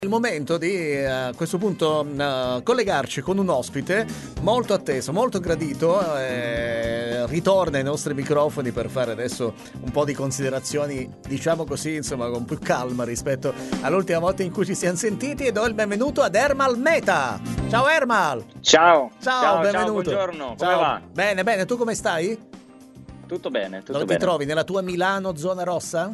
Il momento di a questo punto collegarci con un ospite molto atteso, molto gradito, ritorna ai nostri microfoni per fare adesso un po' di considerazioni, diciamo così, insomma, con più calma rispetto all'ultima volta in cui ci siamo sentiti, e do il benvenuto ad Ermal Meta. Ciao Ermal! Ciao, Benvenuto. buongiorno, come Ciao. va? Bene, tu come stai? Tutto bene, tutto Dove bene. ti trovi? Nella tua Milano zona rossa?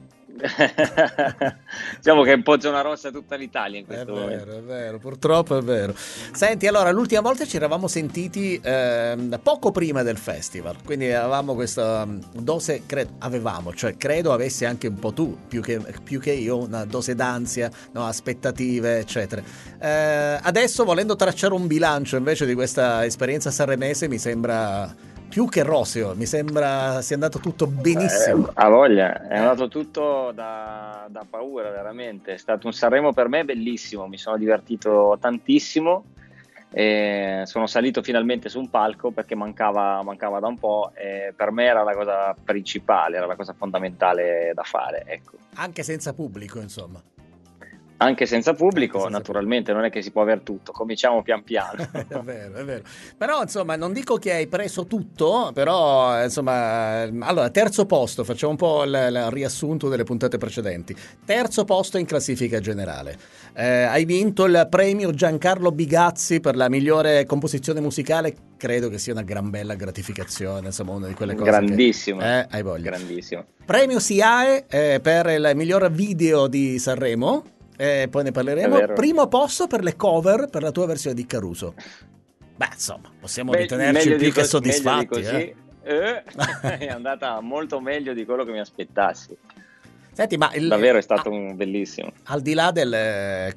Diciamo che è un po' zona rossa tutta l'Italia in questo momento. È vero, purtroppo è vero. Senti, allora, l'ultima volta ci eravamo sentiti poco prima del festival, quindi avevamo questa dose, credo avessi anche un po' tu, più che io, una dose d'ansia, no, aspettative, eccetera. Adesso, volendo tracciare un bilancio invece di questa esperienza sanremese, mi sembra più che roseo, mi sembra sia andato tutto benissimo. Ha voglia, è andato tutto da paura, veramente. È stato un Sanremo per me bellissimo, mi sono divertito tantissimo e sono salito finalmente su un palco perché mancava da un po', e per me era la cosa principale, era la cosa fondamentale da fare, ecco. Anche senza pubblico, insomma. Anche senza pubblico, Anche senza naturalmente, non è che si può aver tutto, cominciamo pian piano. È vero. Però, insomma, non dico che hai preso tutto, però, insomma, allora, terzo posto, facciamo un po' il riassunto delle puntate precedenti. Terzo posto in classifica generale. Hai vinto il premio Giancarlo Bigazzi per la migliore composizione musicale, credo che sia una gran bella gratificazione, insomma, una di quelle cose Grandissimo, che hai voglia. grandissimo. Premio SIAE per il miglior video di Sanremo. Poi ne parleremo. Primo posto per le cover per la tua versione di Caruso. Beh, insomma, possiamo ritenerci più che soddisfatti. È andata molto meglio di quello che mi aspettassi. Senti, ma davvero è stato bellissimo. Al di là delle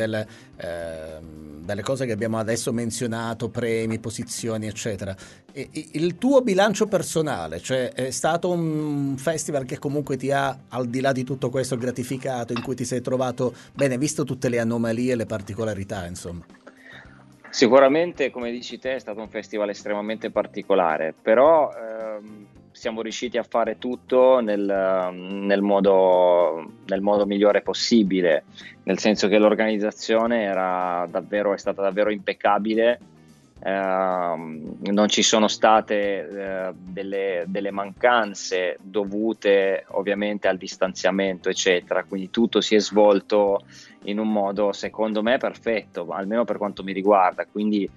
cose che abbiamo adesso menzionato, premi, posizioni, eccetera, il tuo bilancio personale, cioè è stato un festival che comunque ti ha, al di là di tutto questo, gratificato, in cui ti sei trovato bene, visto tutte le anomalie e le particolarità, insomma? Sicuramente, come dici te, è stato un festival estremamente particolare, però siamo riusciti a fare tutto nel modo migliore possibile, nel senso che l'organizzazione è stata davvero impeccabile. Non ci sono state delle mancanze dovute ovviamente al distanziamento, eccetera, quindi tutto si è svolto in un modo secondo me perfetto, almeno per quanto mi riguarda, quindi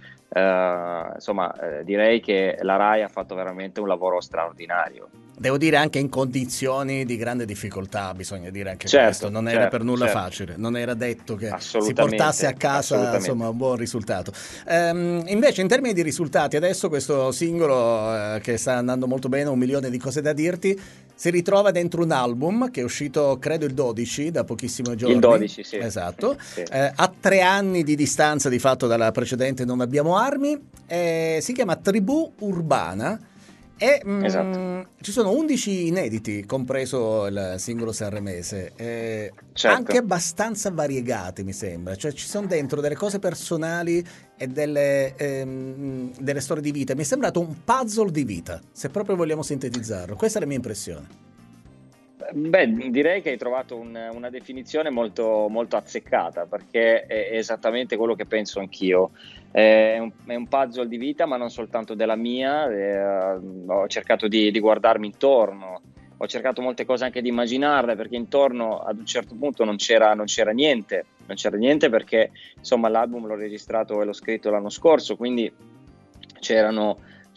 direi che la Rai ha fatto veramente un lavoro straordinario. Devo dire anche in condizioni di grande difficoltà, bisogna dire anche questo, non era per nulla facile, non era detto che si portasse a casa, insomma, un buon risultato. Invece in termini di risultati, adesso questo singolo che sta andando molto bene, 1 milione di cose da dirti, si ritrova dentro un album che è uscito credo il 12, da pochissimi giorni. Il 12, sì. Esatto, sì. A 3 anni di distanza di fatto dalla precedente Non abbiamo armi, si chiama Tribù Urbana. E esatto. Ci sono 11 inediti, compreso il singolo sanremese, certo. Anche abbastanza variegati, mi sembra. Cioè ci sono dentro delle cose personali e delle storie di vita. Mi è sembrato un puzzle di vita, se proprio vogliamo sintetizzarlo. Questa è la mia impressione. Beh, direi che hai trovato una definizione molto, molto azzeccata, perché è esattamente quello che penso anch'io. È un puzzle di vita, ma non soltanto della mia. Ho cercato di guardarmi intorno, ho cercato molte cose anche di immaginarle, perché intorno ad un certo punto non c'era niente perché insomma l'album l'ho registrato e l'ho scritto l'anno scorso, quindi c'erano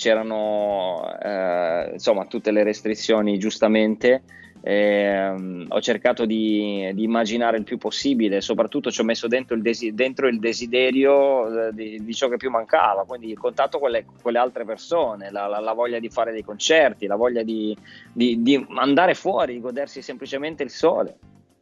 insomma tutte le restrizioni, giustamente. Ho cercato di immaginare il più possibile, soprattutto ci ho messo dentro il desiderio di ciò che più mancava, quindi il contatto con le altre persone, la voglia di fare dei concerti, la voglia di andare fuori, di godersi semplicemente il sole.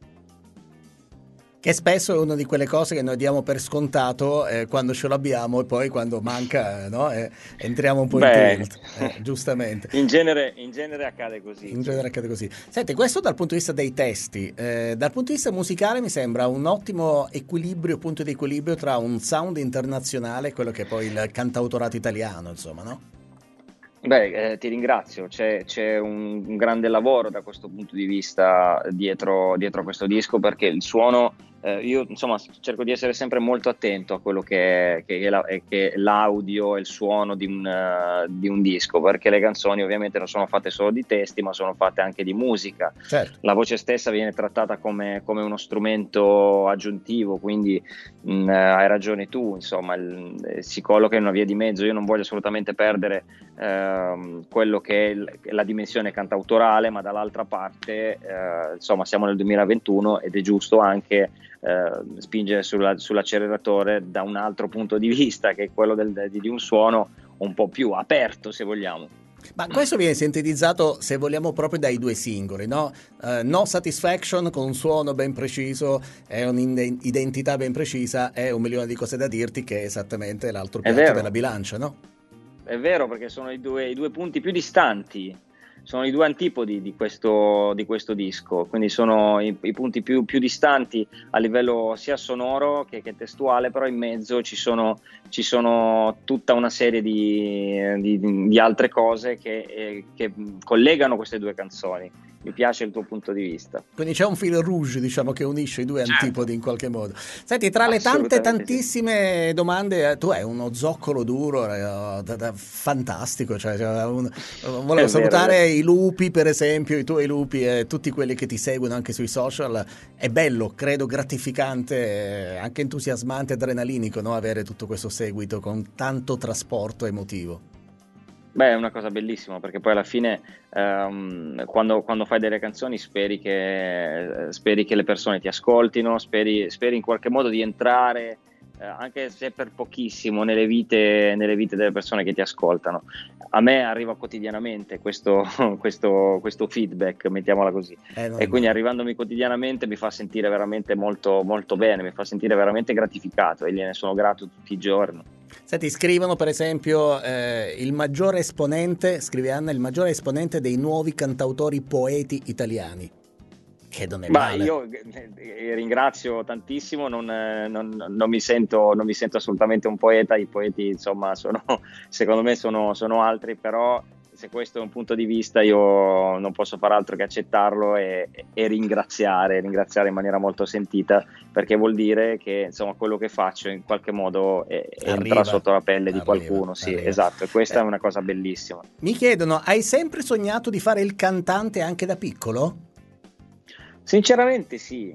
Che spesso è una di quelle cose che noi diamo per scontato quando ce l'abbiamo, e poi quando manca, no? Entriamo un po' in tilt, giustamente. In genere accade così. In genere accade così. Senti, questo dal punto di vista dei testi, dal punto di vista musicale mi sembra un ottimo punto di equilibrio tra un sound internazionale e quello che è poi il cantautorato italiano, insomma, no? Beh, ti ringrazio, c'è un grande lavoro da questo punto di vista dietro questo disco, perché il suono io insomma cerco di essere sempre molto attento a quello che è l'audio e il suono di un disco, perché le canzoni ovviamente non sono fatte solo di testi, ma sono fatte anche di musica. Certo. La voce stessa viene trattata come uno strumento aggiuntivo, quindi hai ragione tu, insomma si colloca in una via di mezzo. Io non voglio assolutamente perdere quello che è la dimensione cantautorale, ma dall'altra parte insomma siamo nel 2021 ed è giusto anche spingere sull'acceleratore da un altro punto di vista, che è quello di un suono un po' più aperto, se vogliamo. Ma questo viene sintetizzato, se vogliamo, proprio dai due singoli, no? No Satisfaction, con un suono ben preciso e un'identità ben precisa, e Un milione di cose da dirti, che è esattamente l'altro piatto della bilancia, no? È vero, perché sono i due punti più distanti, sono i due antipodi di questo disco, quindi sono i punti più distanti a livello sia sonoro che testuale, però in mezzo ci sono tutta una serie di altre cose che collegano queste due canzoni. Mi piace il tuo punto di vista. Quindi c'è un fil rouge, diciamo, che unisce i due antipodi in qualche modo. Senti, tra le tantissime domande, tu hai uno zoccolo duro, fantastico. Volevo salutare i lupi, per esempio, i tuoi lupi e tutti quelli che ti seguono anche sui social. È bello, credo gratificante, anche entusiasmante, adrenalinico, no? Avere tutto questo seguito con tanto trasporto emotivo. Beh, è una cosa bellissima, perché poi alla fine quando fai delle canzoni speri che le persone ti ascoltino, speri in qualche modo di entrare, anche se per pochissimo, nelle vite delle persone che ti ascoltano. A me arriva quotidianamente questo feedback, mettiamola così, e quindi arrivandomi quotidianamente mi fa sentire veramente molto, molto bene, mi fa sentire veramente gratificato, e gliene sono grato tutti i giorni. Senti, scrivono per esempio il maggiore esponente, scrive Anna, il maggiore esponente dei nuovi cantautori poeti italiani. Che non è male. Io ringrazio tantissimo, non mi sento assolutamente un poeta. I poeti, insomma, secondo me sono altri, però se questo è un punto di vista io non posso far altro che accettarlo e ringraziare in maniera molto sentita, perché vuol dire che insomma quello che faccio in qualche modo entra sotto la pelle di qualcuno. Sì, esatto, e questa è una cosa bellissima. Mi chiedono, hai sempre sognato di fare il cantante anche da piccolo? Sinceramente sì.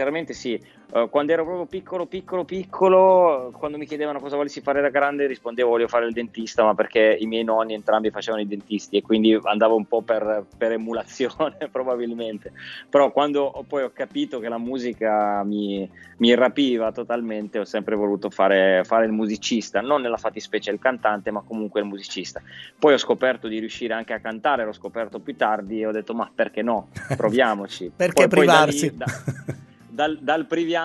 Quando ero proprio piccolo, quando mi chiedevano cosa volessi fare da grande, rispondevo voglio fare il dentista, ma perché i miei nonni entrambi facevano i dentisti e quindi andavo un po' per emulazione probabilmente. Però quando poi ho capito che la musica mi rapiva totalmente, ho sempre voluto fare il musicista, non nella fattispecie il cantante, ma comunque il musicista. Poi ho scoperto di riuscire anche a cantare, l'ho scoperto più tardi e ho detto ma perché no, proviamoci. Perché privarsi? Dal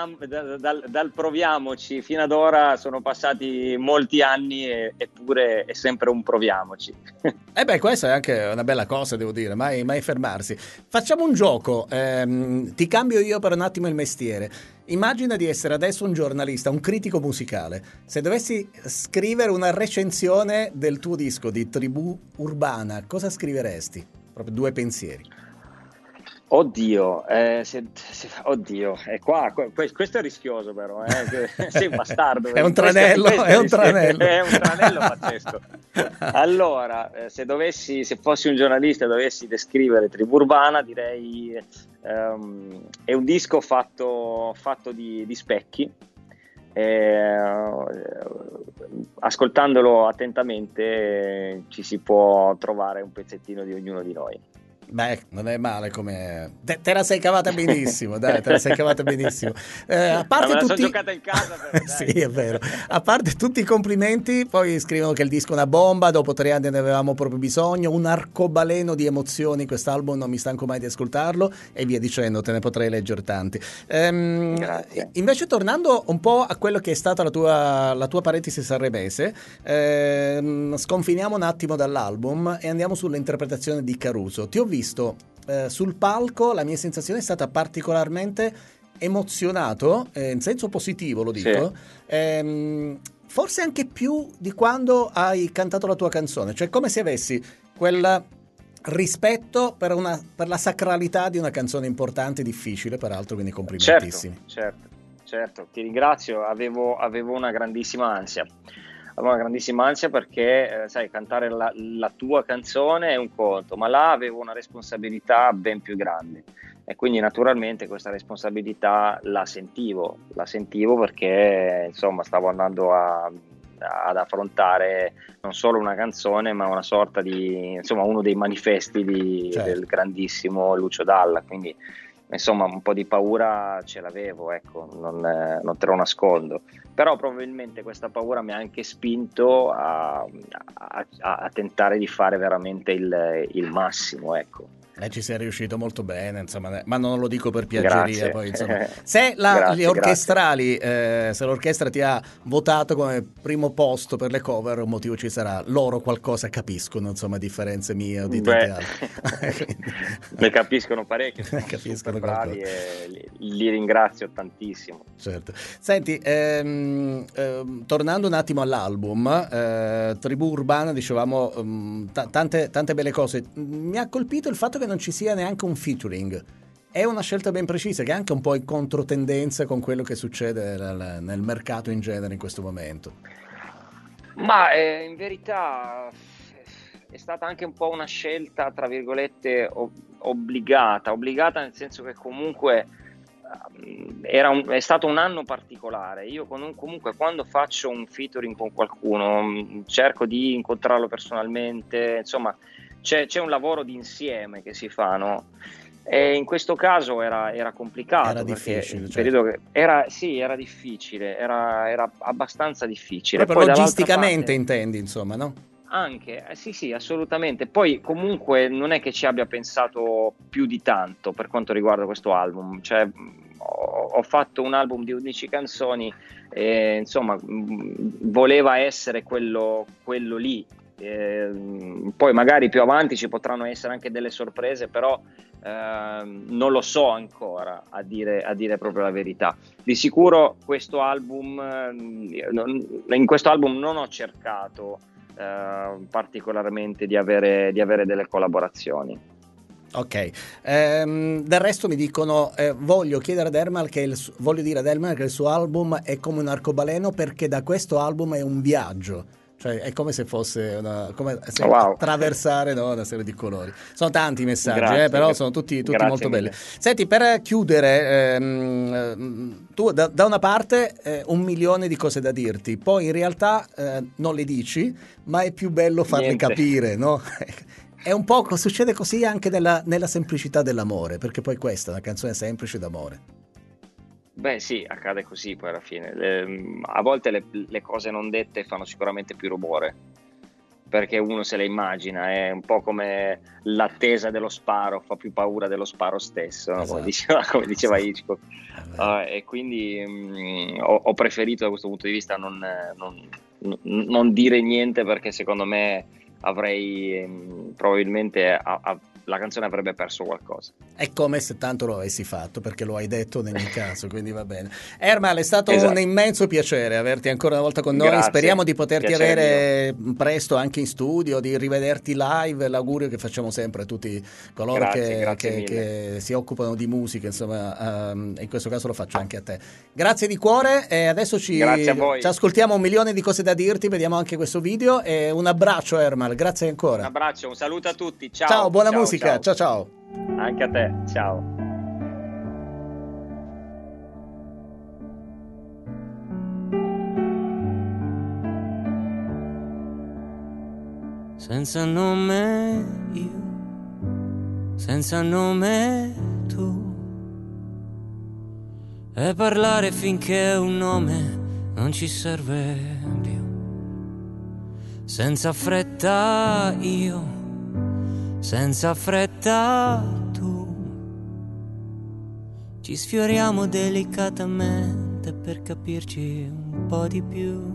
proviamoci fino ad ora sono passati molti anni, eppure è sempre un proviamoci. Questa è anche una bella cosa, devo dire, mai fermarsi. Facciamo un gioco, ti cambio io per un attimo il mestiere. Immagina di essere adesso un giornalista, un critico musicale. Se dovessi scrivere una recensione del tuo disco di Tribù Urbana, cosa scriveresti? Proprio due pensieri. Oddio, questo è rischioso però, sei un bastardo. È un tranello pazzesco. Allora, se fossi un giornalista e dovessi descrivere Tribù Urbana, direi è un disco fatto di specchi. Ascoltandolo attentamente ci si può trovare un pezzettino di ognuno di noi. Beh, non è male come... Te la sei cavata benissimo, dai, te la sei cavata benissimo. A parte sono giocata in casa, però, sì, è vero. A parte tutti i complimenti, poi scrivono che il disco è una bomba, dopo 3 anni ne avevamo proprio bisogno, un arcobaleno di emozioni, quest'album non mi stanco mai di ascoltarlo, e via dicendo, te ne potrei leggere tanti. Grazie. Invece, tornando un po' a quello che è stata la tua parentesi sanremese, sconfiniamo un attimo dall'album e andiamo sull'interpretazione di Caruso. Ti ho visto sul palco, la mia sensazione è stata particolarmente emozionato, in senso positivo lo dico, sì. Forse anche più di quando hai cantato la tua canzone, cioè come se avessi quel rispetto per la sacralità di una canzone importante e difficile, peraltro, quindi complimentissimi. Certo. certo, ti ringrazio, avevo una grandissima ansia. Avevo una grandissima ansia perché, sai, cantare la tua canzone è un conto, ma là avevo una responsabilità ben più grande e quindi naturalmente questa responsabilità la sentivo perché insomma stavo andando ad affrontare non solo una canzone ma una sorta di, insomma, uno dei manifesti Certo. del grandissimo Lucio Dalla, quindi insomma un po' di paura ce l'avevo, ecco, non te lo nascondo, però probabilmente questa paura mi ha anche spinto a tentare di fare veramente il massimo, ecco. Ci sei riuscito molto bene, insomma, ma non lo dico per piaggeria. Grazie. Poi, insomma, se gli orchestrali, se l'orchestra ti ha votato come primo posto per le cover, un motivo ci sarà. Loro qualcosa capiscono, insomma, differenze mie o di tante altre. Ne capiscono parecchio, sono capiscono super bravi e li ringrazio tantissimo. Certo. Senti, tornando un attimo all'album, Tribù Urbana, dicevamo tante belle cose. Mi ha colpito il fatto che non ci sia neanche un featuring. È una scelta ben precisa, che è anche un po' in controtendenza con quello che succede nel mercato in genere in questo momento. Ma in verità è stata anche un po' una scelta, tra virgolette, obbligata nel senso che comunque è stato un anno particolare. Io comunque quando faccio un featuring con qualcuno cerco di incontrarlo personalmente, insomma c'è un lavoro di insieme che si fa, no? E in questo caso era complicato, era perché difficile, il certo. periodo che era difficile, era abbastanza difficile. Proprio Poi logisticamente dall'altra parte, intendi, insomma, no? anche, sì, assolutamente. Poi comunque non è che ci abbia pensato più di tanto per quanto riguarda questo album. Cioè, ho fatto un album di 11 canzoni e insomma voleva essere quello lì. Poi magari più avanti ci potranno essere anche delle sorprese, però non lo so ancora, a dire proprio la verità. Di sicuro questo album, in questo album non ho cercato particolarmente di avere delle collaborazioni. Ok, del resto mi dicono voglio dire ad Ermal che il suo album è come un arcobaleno, perché da questo album è un viaggio. Cioè è come se fosse come se Wow. attraversare, no, una serie di colori. Sono tanti i messaggi, Grazie, però sono tutti molto belli. mille. Senti, per chiudere, tu da una parte 1 milione di cose da dirti, poi in realtà non le dici, ma è più bello farle Niente. capire, no? È un po' succede così anche nella semplicità dell'amore, perché poi questa è una canzone semplice d'amore. Beh sì, accade così poi alla fine. A volte le cose non dette fanno sicuramente più rumore, perché uno se le immagina, è un po' come l'attesa dello sparo, fa più paura dello sparo stesso, no? Esatto. come diceva Esatto. Hitchcock. E quindi ho preferito da questo punto di vista non dire niente, perché secondo me avrei probabilmente la canzone avrebbe perso qualcosa. È come se tanto lo avessi fatto, perché lo hai detto in ogni caso, quindi va bene. Ermal, è stato Esatto. un immenso piacere averti ancora una volta con noi. Grazie. Speriamo di poterti Piacere avere presto anche in studio, di rivederti live. L'augurio che facciamo sempre a tutti coloro che si occupano di musica, insomma, in questo caso lo faccio anche a te. Grazie di cuore, e adesso ci ascoltiamo 1 milione di cose da dirti, vediamo anche questo video, e un abbraccio Ermal, grazie ancora. Un abbraccio, un saluto a tutti, ciao. Ciao, buona musica, ciao. Anche a te, ciao. Senza nome io, senza nome tu, e parlare finché un nome non ci serve più. Senza fretta io, senza fretta tu, ci sfioriamo delicatamente per capirci un po' di più.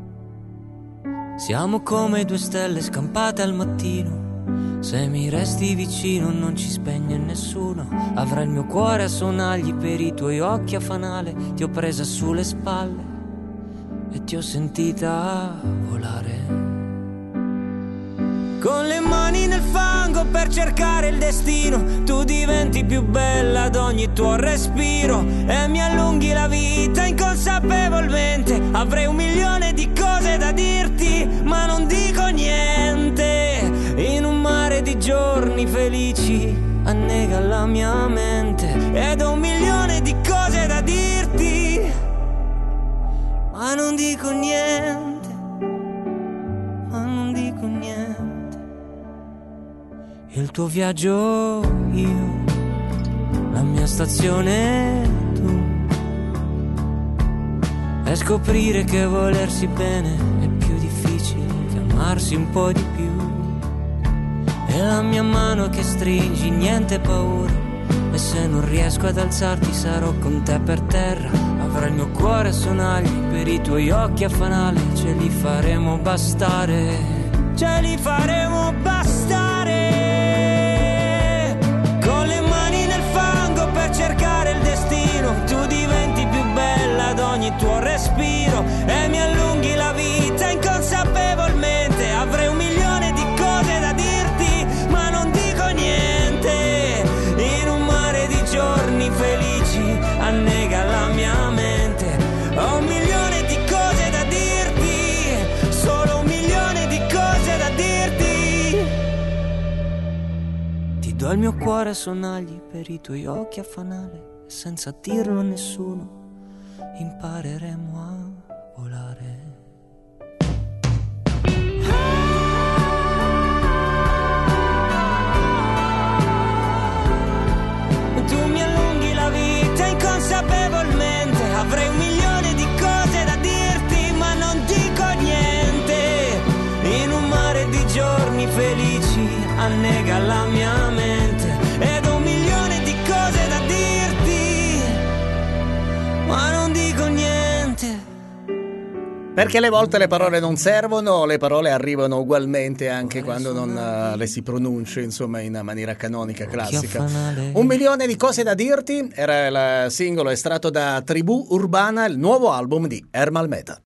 Siamo come 2 stelle scampate al mattino, se mi resti vicino non ci spegne nessuno. Avrai il mio cuore a sonagli per i tuoi occhi a fanale. Ti ho presa sulle spalle e ti ho sentita volare. Con le mani nel fango per cercare il destino, tu diventi più bella ad ogni tuo respiro e mi allunghi la vita inconsapevolmente. Avrei 1.000.000 di cose da dirti, ma non dico niente. In un mare di giorni felici annega la mia mente ed ho 1.000.000 di cose da dirti, ma non dico niente, ma non dico niente. Il tuo viaggio io, la mia stazione tu, e scoprire che volersi bene è più difficile che amarsi un po' di più. E la mia mano che stringi, niente paura, e se non riesco ad alzarti sarò con te per terra. Avrai il mio cuore a sonagli, per i tuoi occhi a fanale, ce li faremo bastare, ce li faremo bastare. Con le mani nel fango per cercare il destino, tu diventi più bella ad ogni tuo respiro e mi allunghi la vita inconsapevolmente. Avrei 1.000.000 di cose da dirti, ma non dico niente. In un mare di giorni felici annega la mia mente. Ho 1.000.000 di cose da dirti, solo 1.000.000 di cose da dirti. Ti do il mio cuore a sonagli, per i tuoi occhi a fanale, e senza dirlo a nessuno impareremo a volare. Tu mi allunghi la vita inconsapevolmente. Avrei 1.000.000 di cose da dirti, ma non dico niente. In un mare di giorni felici annega la mia mente ed ho 1.000.000 di cose da dirti, ma non dico niente. Perché alle volte le parole non servono, le parole arrivano ugualmente anche quando non le si pronuncia, insomma, in maniera canonica, classica. 1.000.000 di cose da dirti era il singolo estratto da Tribù Urbana, il nuovo album di Ermal Meta.